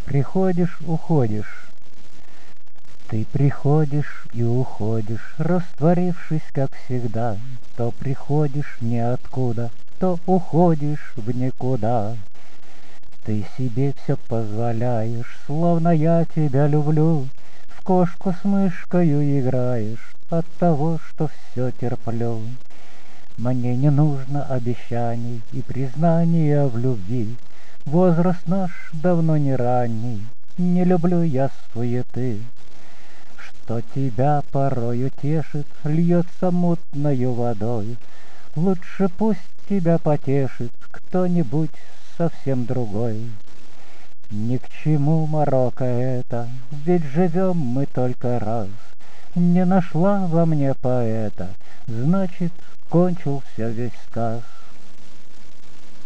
приходишь, уходишь. Ты приходишь и уходишь, растворившись, как всегда. То приходишь ниоткуда, то уходишь в никуда. Ты себе все позволяешь, словно я тебя люблю. В кошку с мышкою играешь от того, что все терплю. Мне не нужно обещаний и признания в любви. Возраст наш давно не ранний, не люблю я суеты. Что тебя порою тешит, льется мутною водой. Лучше пусть тебя потешит кто-нибудь совсем другой. Ни к чему морока это, ведь живем мы только раз. Не нашла во мне поэта, значит, кончился весь сказ.